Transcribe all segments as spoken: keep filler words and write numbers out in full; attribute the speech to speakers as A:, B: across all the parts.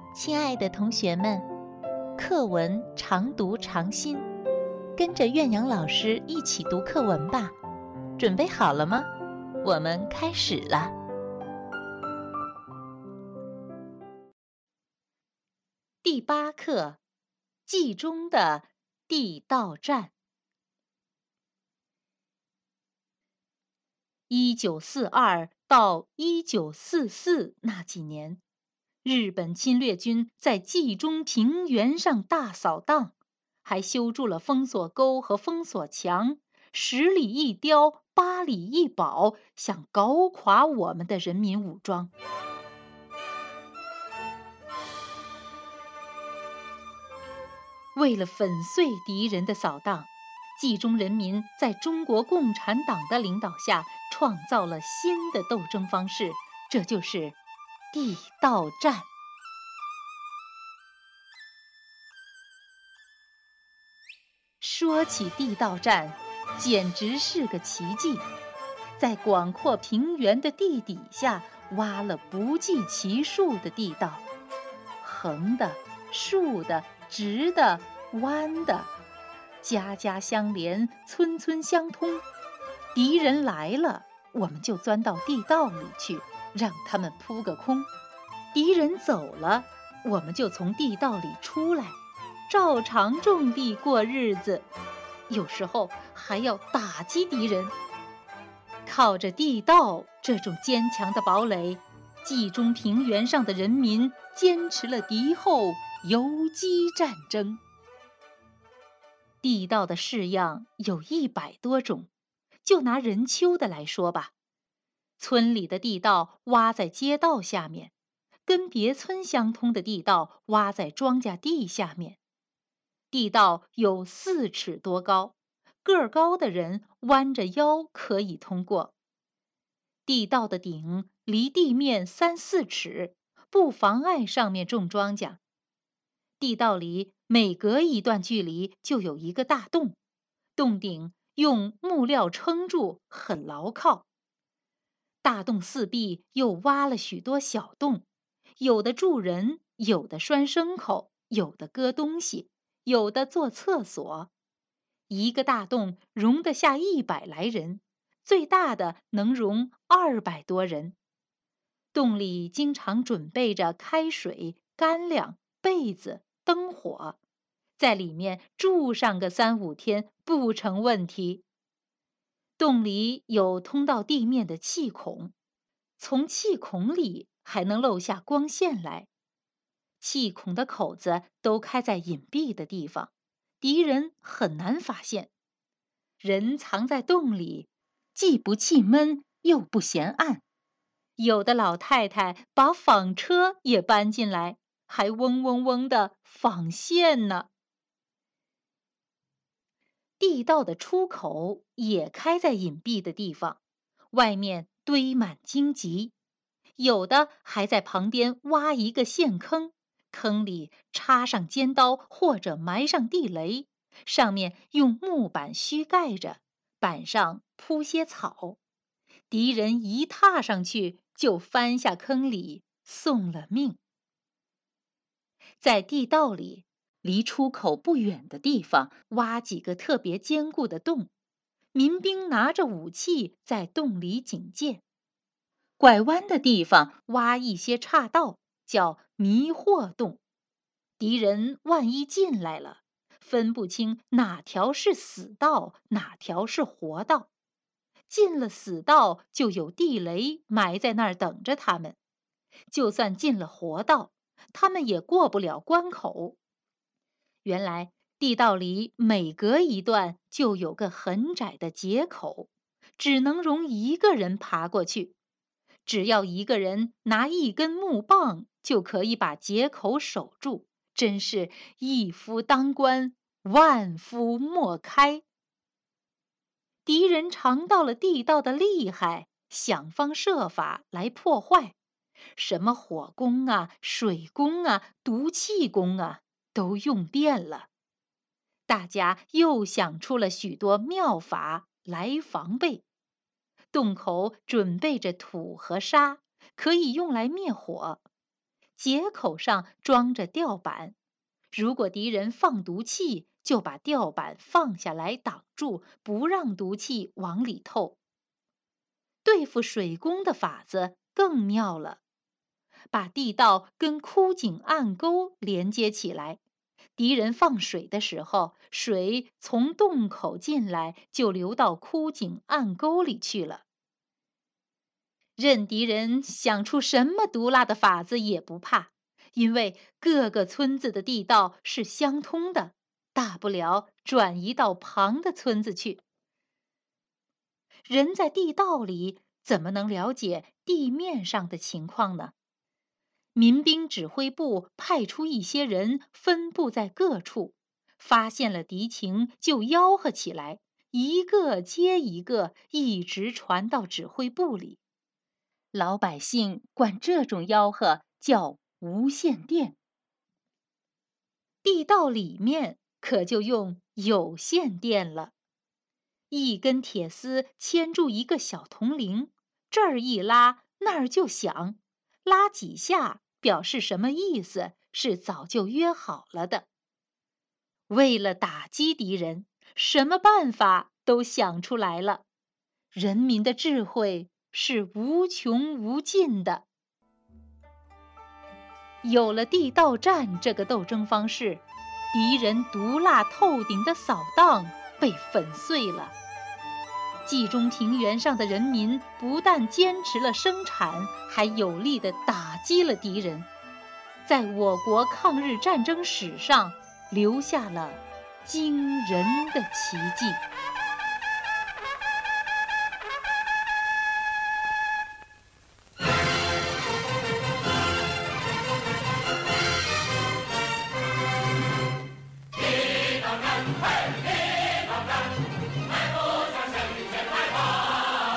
A: 亲爱的同学们，课文常读常新，跟着岳阳老师一起读课文吧。准备好了吗？我们开始了。第八课，冀中的地道战。一九四二到一九四四那几年，日本侵略军在冀中平原上大扫荡，还修筑了封锁沟和封锁墙，十里一碉，八里一堡，想搞垮我们的人民武装。为了粉碎敌人的扫荡，冀中人民在中国共产党的领导下创造了新的斗争方式，这就是地道战。说起地道战，简直是个奇迹。在广阔平原的地底下挖了不计其数的地道，横的、竖的、直的、弯的，家家相连，村村相通。敌人来了，我们就钻到地道里去，让他们扑个空；敌人走了，我们就从地道里出来，照常种地过日子。有时候还要打击敌人。靠着地道这种坚强的堡垒，冀中平原上的人民坚持了敌后游击战争。地道的式样有一百多种，就拿任丘的来说吧，村里的地道挖在街道下面，跟别村相通的地道挖在庄稼地下面。地道有四尺多高，个儿高的人弯着腰可以通过。地道的顶离地面三四尺，不妨碍上面种庄稼。地道里每隔一段距离就有一个大洞，洞顶用木料撑住，很牢靠。大洞四壁又挖了许多小洞，有的住人，有的拴牲口，有的搁东西，有的做厕所。一个大洞容得下一百来人，最大的能容二百多人。洞里经常准备着开水、干粮、被子、灯火，在里面住上个三五天不成问题。洞里有通到地面的气孔，从气孔里还能漏下光线来。气孔的口子都开在隐蔽的地方，敌人很难发现。人藏在洞里，既不气闷，又不嫌暗。有的老太太把纺车也搬进来，还嗡嗡嗡地纺线呢。地道的出口也开在隐蔽的地方，外面堆满荆棘，有的还在旁边挖一个陷坑，坑里插上尖刀或者埋上地雷，上面用木板虚盖着，板上铺些草。敌人一踏上去，就翻下坑里，送了命。在地道里，离出口不远的地方挖几个特别坚固的洞，民兵拿着武器在洞里警戒。拐弯的地方挖一些岔道，叫迷惑洞。敌人万一进来了，分不清哪条是死道，哪条是活道。进了死道，就有地雷埋在那儿等着他们；就算进了活道，他们也过不了关口。原来地道里每隔一段就有个很窄的截口，只能容一个人爬过去。只要一个人拿一根木棒，就可以把截口守住，真是一夫当关，万夫莫开。敌人尝到了地道的厉害，想方设法来破坏，什么火攻啊、水攻啊、毒气攻啊，都用遍了。大家又想出了许多妙法来防备。洞口准备着土和沙，可以用来灭火。 节口上装着吊板，如果敌人放毒气，就把吊板放下来挡住，不让毒气往里透。对付水工的法子更妙了，把地道跟枯井暗沟连接起来，敌人放水的时候，水从洞口进来，就流到枯井暗沟里去了。任敌人想出什么毒辣的法子也不怕，因为各个村子的地道是相通的，大不了转移到旁的村子去。人在地道里怎么能了解地面上的情况呢？民兵指挥部派出一些人分布在各处，发现了敌情就吆喝起来，一个接一个，一直传到指挥部里。老百姓管这种吆喝叫无线电。地道里面可就用有线电了。一根铁丝牵住一个小铜铃，这儿一拉，那儿就响，拉几下表示什么意思，是早就约好了的。为了打击敌人，什么办法都想出来了。人民的智慧是无穷无尽的。有了地道战这个斗争方式，敌人毒辣透顶的扫荡被粉碎了。冀中平原上的人民不但坚持了生产，还有力地打击了敌人，在我国抗日战争史上留下了惊人的奇迹。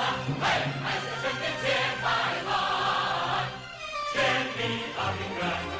B: 千里大平原。